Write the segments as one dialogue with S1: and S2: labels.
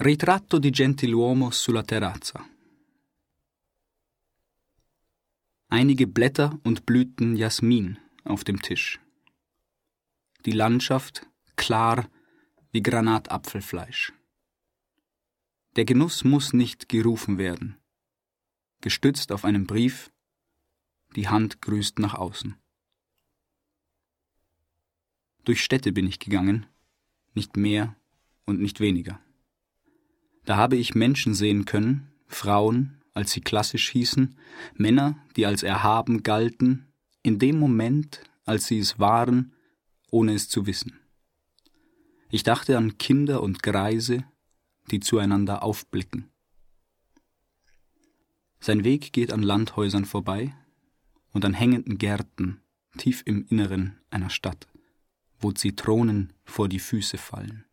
S1: Ritratto di gentiluomo sulla terrazza. Einige Blätter und Blüten Jasmin auf dem Tisch. Die Landschaft klar wie Granatapfelfleisch. Der Genuss muss nicht gerufen werden. Gestützt auf einen Brief, die Hand grüßt nach außen. Durch Städte bin ich gegangen, nicht mehr und nicht weniger. Da habe ich Menschen sehen können, Frauen, als sie klassisch hießen, Männer, die als erhaben galten, in dem Moment, als sie es waren, ohne es zu wissen. Ich dachte an Kinder und Greise, die zueinander aufblicken. Sein Weg geht an Landhäusern vorbei und an hängenden Gärten tief im Inneren einer Stadt, wo Zitronen vor die Füße fallen.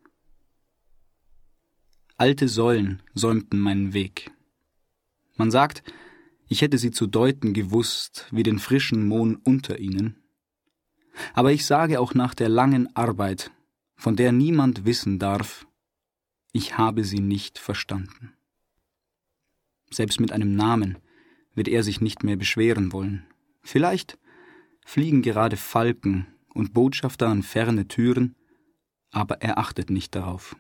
S1: Alte Säulen säumten meinen Weg. Man sagt, ich hätte sie zu deuten gewusst, wie den frischen Mohn unter ihnen. Aber ich sage auch nach der langen Arbeit, von der niemand wissen darf, ich habe sie nicht verstanden. Selbst mit einem Namen wird er sich nicht mehr beschweren wollen. Vielleicht fliegen gerade Falken und Botschafter an ferne Türen, aber er achtet nicht darauf.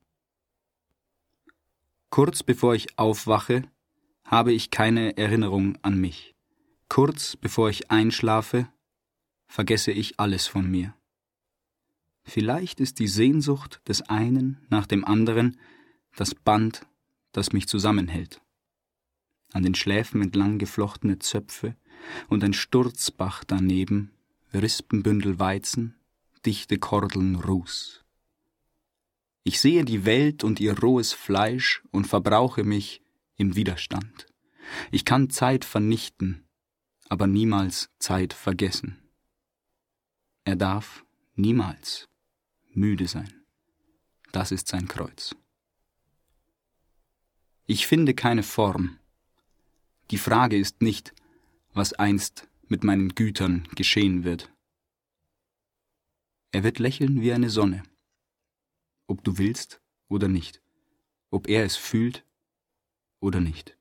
S1: Kurz bevor ich aufwache, habe ich keine Erinnerung an mich. Kurz bevor ich einschlafe, vergesse ich alles von mir. Vielleicht ist die Sehnsucht des einen nach dem anderen das Band, das mich zusammenhält. An den Schläfen entlang geflochtene Zöpfe und ein Sturzbach daneben, Rispenbündel Weizen, dichte Kordeln Ruß. Ich sehe die Welt und ihr rohes Fleisch und verbrauche mich im Widerstand. Ich kann Zeit vernichten, aber niemals Zeit vergessen. Er darf niemals müde sein. Das ist sein Kreuz. Ich finde keine Form. Die Frage ist nicht, was einst mit meinen Gütern geschehen wird. Er wird lächeln wie eine Sonne. Ob du willst oder nicht, ob er es fühlt oder nicht.